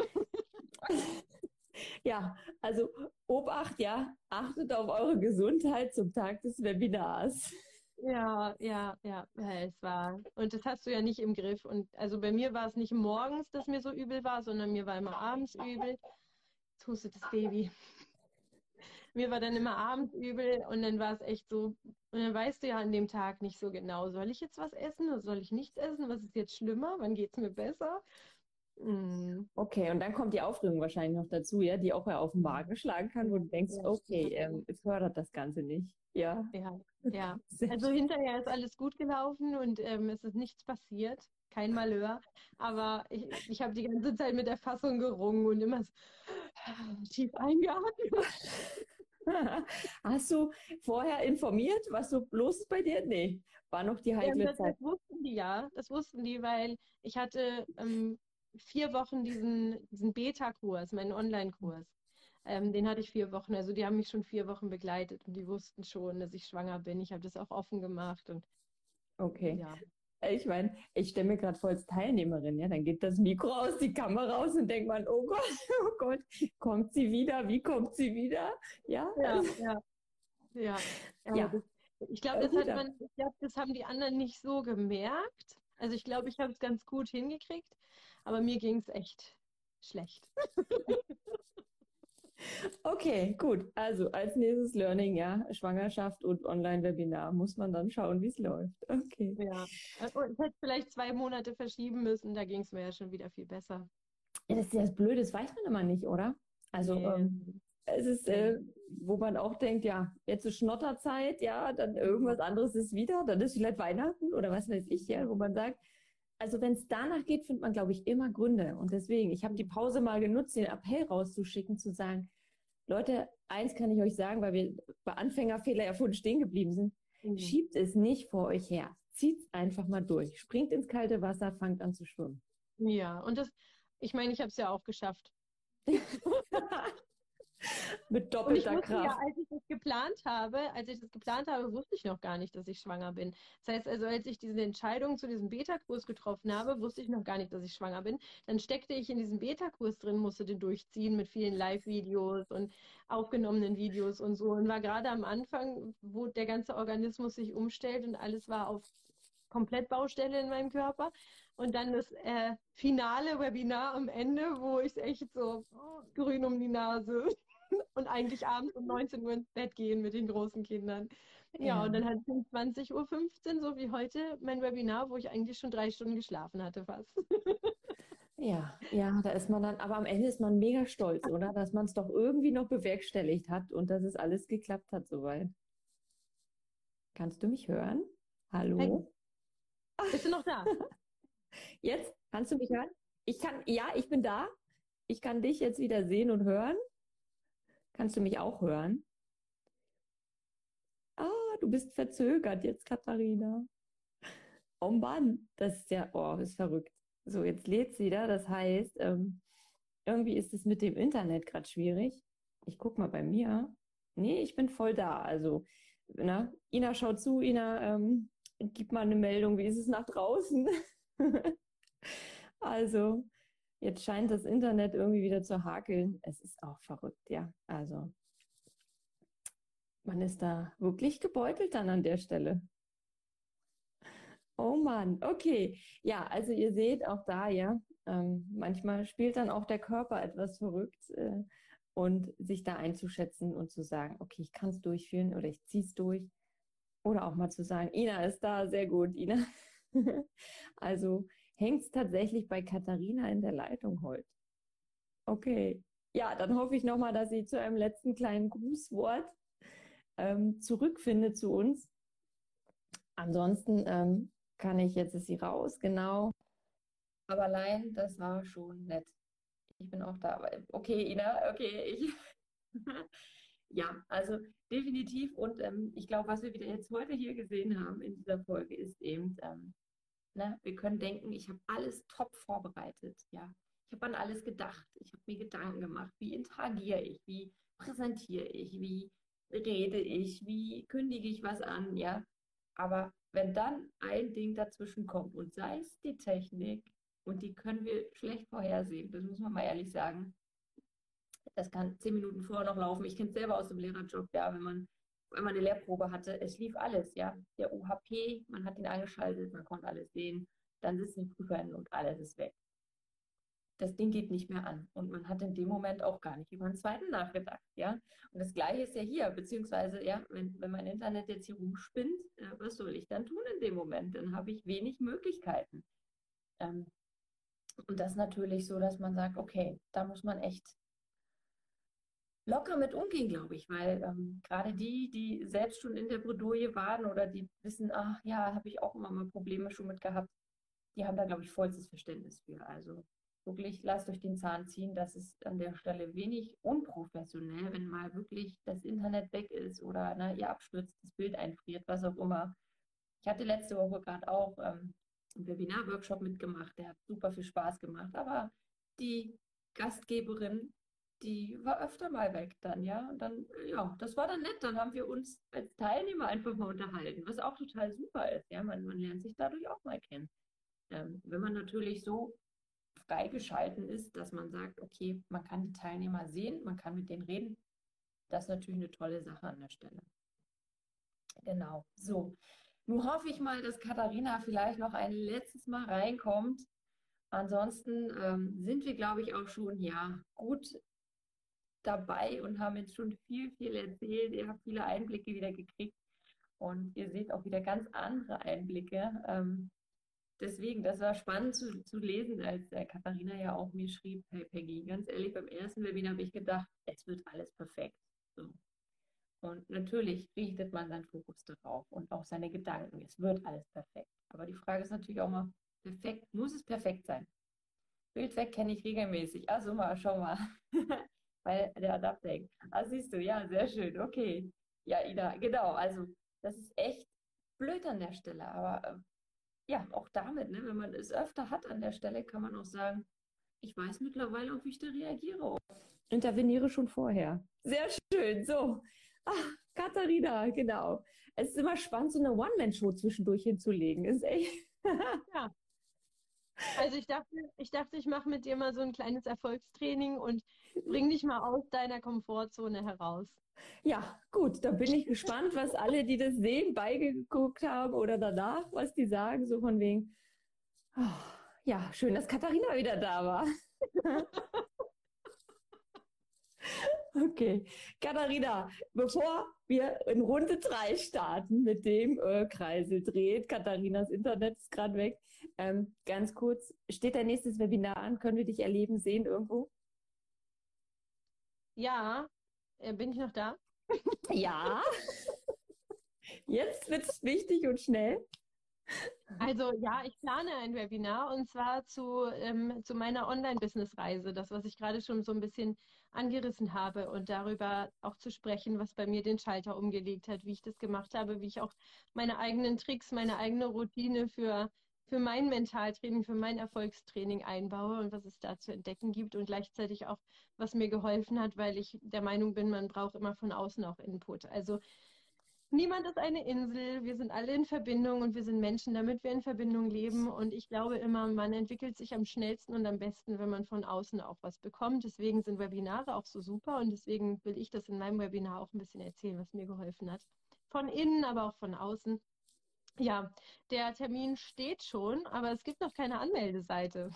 S1: ja, also Obacht, ja, achtet auf eure Gesundheit zum Tag des Webinars.
S2: Ja, ja, ja, weil es war. Und das hast du ja nicht im Griff. Und also bei mir war es nicht morgens, dass mir so übel war, sondern mir war immer abends übel. Jetzt hustet das Baby. Mir war dann immer abends übel und dann war es echt so. Und dann weißt du ja an dem Tag nicht so genau, soll ich jetzt was essen oder soll ich nichts essen? Was ist jetzt schlimmer? Wann geht es mir besser? Mhm.
S1: Okay, und dann kommt die Aufregung wahrscheinlich noch dazu, ja, die auch ja auf den Magen schlagen kann, wo du denkst,
S2: Ja.
S1: okay, ähm, fördert das Ganze nicht. Ja,
S2: Ja, ja.
S1: sehr
S2: Also
S1: schön.
S2: hinterher ist alles gut gelaufen und ähm, es ist nichts passiert, kein Malheur. Aber ich, ich habe die ganze Zeit mit der Fassung gerungen und immer so tief eingeatmet.
S1: Hast du vorher informiert, was so los ist bei dir? Nee, war noch die
S2: Ähm,
S1: heikle
S2: das,
S1: Zeit.
S2: das wussten die ja, das wussten die, weil ich hatte ähm, vier Wochen diesen, diesen Beta-Kurs, meinen Online-Kurs. Ähm, den hatte ich vier Wochen. Also die haben mich schon vier Wochen begleitet und die wussten schon, dass ich schwanger bin. Ich habe das auch offen gemacht und
S1: Okay.
S2: ja.
S1: Ich meine, ich stelle mir gerade vor als Teilnehmerin, ja, dann geht das Mikro aus, die Kamera aus und denkt man, oh Gott, oh Gott, kommt sie wieder? Wie kommt sie wieder? Ja,
S2: Ja,
S1: also,
S2: ja. Ja, aber
S1: ja,
S2: das, ich glaube,
S1: äh,
S2: das
S1: Hut
S2: hat
S1: ab.
S2: man, ich glaube, das haben die anderen nicht so gemerkt. Also ich glaube, ich habe es ganz gut hingekriegt, aber mir ging es echt schlecht.
S1: Okay, gut. Also als nächstes Learning, ja, Schwangerschaft und Online-Webinar muss man dann schauen, wie es läuft. Okay.
S2: Ja. Und ich hätte vielleicht zwei Monate verschieben müssen, da ging es mir ja schon wieder viel besser.
S1: Ja, das ist ja das Blöde, das weiß man immer nicht, oder? Also
S2: Nee,
S1: ähm, es ist,
S2: nee.
S1: äh, wo man auch denkt, ja, jetzt ist Schnotterzeit, ja, dann
S2: Ja.
S1: irgendwas anderes ist wieder, dann ist vielleicht Weihnachten oder was weiß ich, ja, wo man sagt, also wenn es danach geht, findet man, glaube ich, immer Gründe. Und deswegen, ich habe die Pause mal genutzt, den Appell rauszuschicken, zu sagen, Leute, eins kann ich euch sagen, weil wir bei Anfängerfehler ja vorhin stehen geblieben sind,
S2: Mhm.
S1: schiebt es nicht vor euch her. Zieht es einfach mal durch. Springt ins kalte Wasser, fangt an zu schwimmen.
S2: Ja, und das, ich meine, ich habe es ja auch geschafft.
S1: Mit
S2: Und ich
S1: doppelter
S2: wusste ja,
S1: Kraft.
S2: als ich das geplant habe, als ich das geplant habe, wusste ich noch gar nicht, dass ich schwanger bin. Das heißt also, als ich diese Entscheidung zu diesem Beta-Kurs getroffen habe, wusste ich noch gar nicht, dass ich schwanger bin. Dann steckte ich in diesem Beta-Kurs drin, musste den durchziehen mit vielen Live-Videos und aufgenommenen Videos und so. Und war gerade am Anfang, wo der ganze Organismus sich umstellt und alles war auf komplett Baustelle in meinem Körper. Und dann das äh, finale Webinar am Ende, wo ich echt so oh, grün um die Nase und eigentlich abends um neunzehn Uhr ins Bett gehen mit den großen Kindern. Ja,
S1: Ja,
S2: und dann hatte ich um zwanzig Uhr fünfzehn, so wie heute, mein Webinar, wo ich eigentlich schon drei Stunden geschlafen hatte fast.
S1: ja, ja, da ist man dann, aber am Ende ist man mega stolz, oder? Dass man es doch irgendwie noch bewerkstelligt hat und dass es alles geklappt hat soweit. Kannst du mich hören?
S2: Peggy,
S1: Hallo?
S2: bist du noch da?
S1: Jetzt? Kannst du mich hören? Ich kann, ja, ich bin da. Ich kann dich jetzt wieder sehen und hören. Kannst du mich auch hören? Ah, du bist verzögert jetzt, Katharina. Oh Mann, das ist ja, oh, ist verrückt. So, jetzt lädt's wieder. Das heißt, ähm, irgendwie ist es mit dem Internet gerade schwierig. Ich guck mal bei mir. Nee, ich bin voll da. Also, na, Ina, schau zu. Ina, ähm, gib mal eine Meldung. Wie ist es nach draußen? Also, jetzt scheint das Internet irgendwie wieder zu hakeln. Es ist auch verrückt, ja. Also, man ist da wirklich gebeutelt dann an der Stelle. Oh Mann, okay. Ja, also ihr seht auch da, ja, ähm, manchmal spielt dann auch der Körper etwas verrückt äh, und sich da einzuschätzen und zu sagen, okay, ich kann es durchführen oder ich ziehe es durch. Oder auch mal zu sagen, Ina ist da, sehr gut, Ina. Also hängt es tatsächlich bei Katharina in der Leitung heute. Okay. Ja, dann hoffe ich nochmal, dass sie zu einem letzten kleinen Grußwort ähm, zurückfindet zu uns. Ansonsten ähm, kann ich, jetzt ist sie raus, genau. Aber allein, das war schon nett. Ich bin auch da. Aber okay, Ina, okay, ich. Ja, also definitiv. Und ähm, ich glaube, was wir wieder jetzt heute hier gesehen haben in dieser Folge, ist eben, ähm, ne, wir können denken, ich habe alles top vorbereitet. Ja, ich habe an alles gedacht. Ich habe mir Gedanken gemacht. Wie interagiere ich? Wie präsentiere ich? Wie rede ich? Wie kündige ich was an? Ja, aber wenn dann ein Ding dazwischen kommt und sei es die Technik, und die können wir schlecht vorhersehen, das muss man mal ehrlich sagen. Das kann zehn Minuten vorher noch laufen. Ich kenne es selber aus dem Lehrerjob, ja, wenn man, wenn man eine Lehrprobe hatte, es lief alles, ja. Der U H P, man hat ihn angeschaltet, man konnte alles sehen, dann sitzen die Prüfer und alles ist weg. Das Ding geht nicht mehr an. Und man hat in dem Moment auch gar nicht über den zweiten nachgedacht, ja. Und das Gleiche ist ja hier, beziehungsweise, ja, wenn, wenn mein Internet jetzt hier rumspinnt, äh, was soll ich dann tun in dem Moment? Dann habe ich wenig Möglichkeiten. Ähm, Und das natürlich so, dass man sagt, okay, da muss man echt locker mit umgehen, glaube ich, weil ähm, gerade die, die selbst schon in der Bredouille waren oder die wissen, ach ja, habe ich auch immer mal Probleme schon mit gehabt, die haben da, glaube ich, vollstes Verständnis für. Also wirklich, lasst euch den Zahn ziehen. Das ist an der Stelle wenig unprofessionell, wenn mal wirklich das Internet weg ist oder ne, ihr abstürzt, das Bild einfriert, was auch immer. Ich hatte letzte Woche gerade auch ähm, einen Webinar-Workshop mitgemacht, der hat super viel Spaß gemacht, aber die Gastgeberin, die war öfter mal weg dann, ja. Und dann, ja, das war dann nett. Dann haben wir uns als Teilnehmer einfach mal unterhalten, was auch total super ist, ja. Man, man lernt sich dadurch auch mal kennen. Ähm, wenn man natürlich so freigeschalten ist, dass man sagt, okay, man kann die Teilnehmer sehen, man kann mit denen reden, das ist natürlich eine tolle Sache an der Stelle. Genau, so. Nun hoffe ich mal, dass Katharina vielleicht noch ein letztes Mal reinkommt. Ansonsten ähm, sind wir, glaube ich, auch schon ja gut dabei und haben jetzt schon viel, viel erzählt. Ihr habt viele Einblicke wieder gekriegt und ihr seht auch wieder ganz andere Einblicke. Ähm, deswegen, das war spannend zu, zu lesen, als äh, Katharina ja auch mir schrieb, hey Peggy, ganz ehrlich, beim ersten Webinar habe ich gedacht, es wird alles perfekt. So. Und natürlich richtet man seinen Fokus darauf und auch seine Gedanken. Es wird alles perfekt. Aber die Frage ist natürlich auch mal, perfekt, muss es perfekt sein? Bildweg kenne ich regelmäßig. Also mal, schau mal. Weil der Adapting. Ah, siehst du, ja, sehr schön. Okay. Ja, Ida, genau. Also, das ist echt blöd an der Stelle. Aber äh, ja, auch damit, ne, wenn man es öfter hat an der Stelle, kann man auch sagen, ich weiß mittlerweile auch, wie ich da reagiere. Interveniere schon vorher. Sehr schön. So. Ach, Katharina, genau. Es ist immer spannend, so eine One-Man-Show zwischendurch hinzulegen. Ist echt.
S2: Ja. Also ich dachte, ich dachte, ich mache mit dir mal so ein kleines Erfolgstraining und bring dich mal aus deiner Komfortzone heraus.
S1: Ja, gut, da bin ich gespannt, was alle, die das sehen, beigeguckt haben oder danach, was die sagen, so von wegen, oh, ja, schön, dass Katharina wieder da war. Okay, Katharina, bevor wir in Runde drei starten mit dem äh, Kreisel dreht, Katharinas Internet ist gerade weg, ähm, ganz kurz, steht dein nächstes Webinar an? Können wir dich erleben, sehen irgendwo?
S2: Ja, äh, bin ich noch da?
S1: Ja, jetzt wird es wichtig und schnell.
S2: Also ja, ich plane ein Webinar und zwar zu, ähm, zu meiner Online-Business-Reise, das, was ich gerade schon so ein bisschen angerissen habe und darüber auch zu sprechen, was bei mir den Schalter umgelegt hat, wie ich das gemacht habe, wie ich auch meine eigenen Tricks, meine eigene Routine für, für mein Mentaltraining, für mein Erfolgstraining einbaue und was es da zu entdecken gibt und gleichzeitig auch, was mir geholfen hat, weil ich der Meinung bin, man braucht immer von außen auch Input. Also niemand ist eine Insel, wir sind alle in Verbindung und wir sind Menschen, damit wir in Verbindung leben. Und ich glaube immer, man entwickelt sich am schnellsten und am besten, wenn man von außen auch was bekommt. Deswegen sind Webinare auch so super und deswegen will ich das in meinem Webinar auch ein bisschen erzählen, was mir geholfen hat. Von innen, aber auch von außen. Ja, der Termin steht schon, aber es gibt noch keine Anmeldeseite.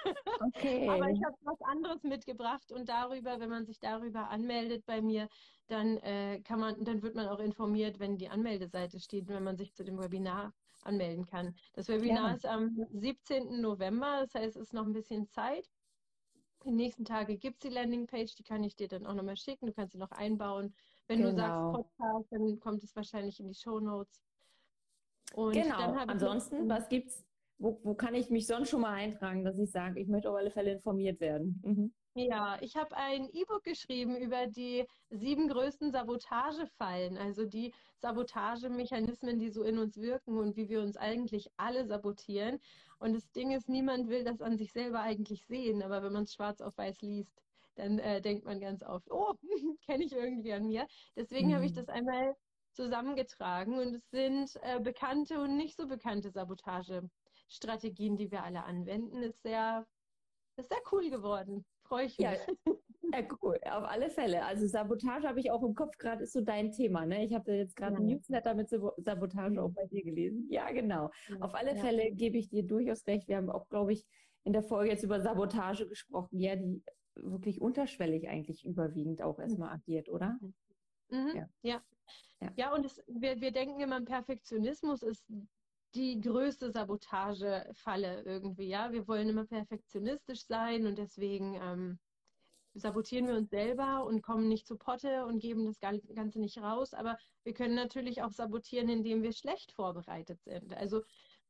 S2: Aber ich
S1: Okay.
S2: habe was anderes mitgebracht und darüber, wenn man sich darüber anmeldet bei mir, dann äh, kann man, dann wird man auch informiert, wenn die Anmeldeseite steht, wenn man sich zu dem Webinar anmelden kann. Das Webinar
S1: Ja,
S2: ist am siebzehnten November, das heißt, es ist noch ein bisschen Zeit. Die nächsten Tage gibt es die Landingpage, die kann ich dir dann auch nochmal schicken. Du kannst sie noch einbauen. Wenn du sagst
S1: genau.
S2: Podcast, dann kommt es wahrscheinlich in die Shownotes. Und dann
S1: Genau.
S2: habe ich noch
S1: Ansonsten,
S2: ein
S1: was gibt's? Wo, wo kann ich mich sonst schon mal eintragen, dass ich sage, ich möchte auf alle Fälle informiert werden? Mhm.
S2: Ja, ich habe ein E-Book geschrieben über die sieben größten Sabotagefallen, also die Sabotagemechanismen, die so in uns wirken und wie wir uns eigentlich alle sabotieren. Und das Ding ist, niemand will das an sich selber eigentlich sehen, aber wenn man es schwarz auf weiß liest, dann äh, denkt man ganz oft, oh, kenne ich irgendwie an mir. Deswegen habe ich
S1: Mhm.
S2: das einmal zusammengetragen und es sind äh, bekannte und nicht so bekannte Sabotagestrategien, die wir alle anwenden. Ist sehr, ist sehr cool geworden. Freue ich
S1: Ja,
S2: mich.
S1: ja, cool, auf alle Fälle. Also Sabotage habe ich auch im Kopf gerade, ist so dein Thema, ne? Ich habe jetzt gerade
S2: Ja,
S1: ein Newsletter mit Sabo- Sabotage auch
S2: ja,
S1: bei dir gelesen. Ja, genau.
S2: ja,
S1: Auf alle
S2: ja.
S1: Fälle gebe ich dir durchaus recht. Wir haben auch, glaube ich, in der Folge jetzt über Sabotage gesprochen, ja, die wirklich unterschwellig eigentlich überwiegend auch
S2: Mhm.
S1: erstmal agiert, oder?
S2: Mhm.
S1: Ja,
S2: Ja,
S1: ja.
S2: ja, und es, wir, wir denken immer, Perfektionismus ist die größte Sabotagefalle irgendwie, ja. Wir wollen immer perfektionistisch sein und deswegen ähm, sabotieren wir uns selber und kommen nicht zu Potte und geben das Ganze nicht raus. Aber wir können natürlich auch sabotieren, indem wir schlecht vorbereitet sind. Also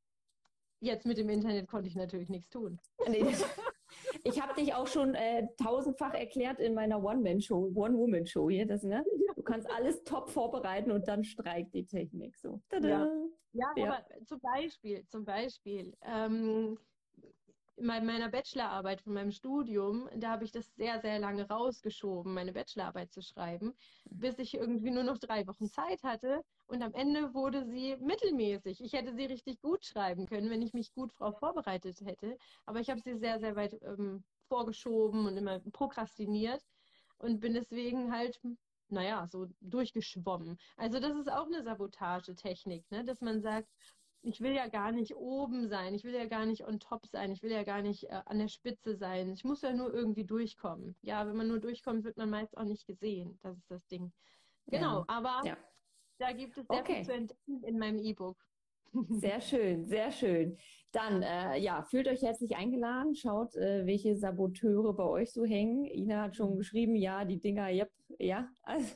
S2: jetzt mit dem Internet konnte ich natürlich nichts tun.
S1: Nee, ich habe dich auch schon äh, tausendfach erklärt in meiner One-Man-Show, One-Woman-Show hier. Das, ne? Du kannst alles top vorbereiten und dann streikt die Technik so.
S2: Ja, ja,
S1: Ja.
S2: aber zum Beispiel, zum Beispiel, ähm, in meiner Bachelorarbeit von meinem Studium, da habe ich das sehr, sehr lange rausgeschoben, meine Bachelorarbeit zu schreiben, bis ich irgendwie nur noch drei Wochen Zeit hatte. Und am Ende wurde sie mittelmäßig. Ich hätte sie richtig gut schreiben können, wenn ich mich gut darauf vorbereitet hätte. Aber ich habe sie sehr, sehr weit ähm, vorgeschoben und immer prokrastiniert und bin deswegen halt, naja, so durchgeschwommen. Also das ist auch eine Sabotagetechnik, ne? Dass man sagt, ich will ja gar nicht oben sein, ich will ja gar nicht on top sein, ich will ja gar nicht äh, an der Spitze sein. Ich muss ja nur irgendwie durchkommen. Ja, wenn man nur durchkommt, wird man meist auch nicht gesehen. Das ist das Ding. Genau,
S1: Ja.
S2: aber
S1: Ja.
S2: da gibt es sehr
S1: Okay.
S2: viel zu entdecken in meinem E-Book.
S1: Sehr schön, sehr schön. Dann, äh, ja, fühlt euch herzlich eingeladen. Schaut, äh, welche Saboteure bei euch so hängen. Ina hat schon geschrieben, ja, die Dinger, yep, ja. Also,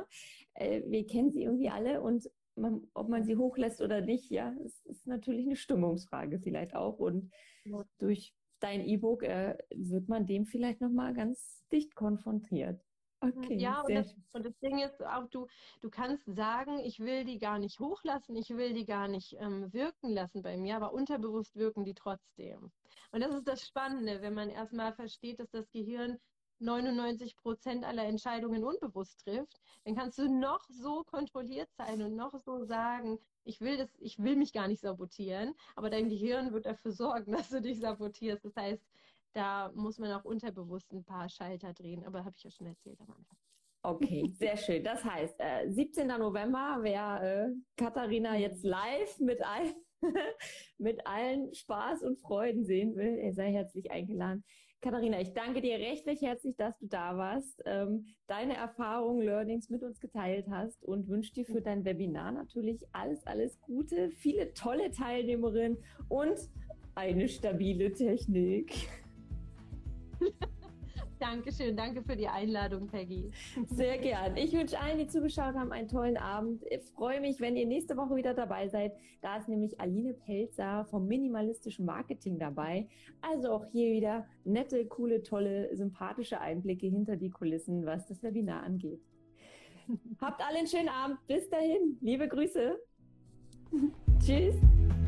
S1: äh, wir kennen sie irgendwie alle und man, ob man sie hochlässt oder nicht, ja, es ist natürlich eine Stimmungsfrage vielleicht auch. Und
S2: Ja.
S1: durch dein E-Book äh, wird man dem vielleicht nochmal ganz dicht konfrontiert. Okay,
S2: Ja, und
S1: sehr
S2: das,
S1: schön.
S2: und das Ding ist auch, du, du kannst sagen, ich will die gar nicht hochlassen, ich will die gar nicht ähm, wirken lassen bei mir, aber unterbewusst wirken die trotzdem. Und das ist das Spannende, wenn man erstmal versteht, dass das Gehirn neunundneunzig Prozent aller Entscheidungen unbewusst trifft, dann kannst du noch so kontrolliert sein und noch so sagen, ich will das, ich will mich gar nicht sabotieren, aber dein Gehirn wird dafür sorgen, dass du dich sabotierst. Das heißt, da muss man auch unterbewusst ein paar Schalter drehen, aber habe ich ja schon erzählt am Anfang.
S1: Okay, sehr schön. Das heißt, äh, siebzehnten November, wer äh, Katharina jetzt live mit, all, mit allen Spaß und Freuden sehen will, er sei herzlich eingeladen. Katharina, ich danke dir recht, recht herzlich, dass du da warst, ähm, deine Erfahrungen, Learnings mit uns geteilt hast und wünsche dir für dein Webinar natürlich alles, alles Gute, viele tolle Teilnehmerinnen und eine stabile Technik.
S2: Dankeschön, danke für die Einladung, Peggy.
S1: Sehr gern. Ich wünsche allen, die zugeschaut haben, einen tollen Abend. Ich freue mich, wenn ihr nächste Woche wieder dabei seid. Da ist nämlich Aline Pelzer vom minimalistischen Marketing dabei. Also auch hier wieder nette, coole, tolle, sympathische Einblicke hinter die Kulissen, was das Webinar angeht. Habt alle einen schönen Abend. Bis dahin. Liebe Grüße. Tschüss.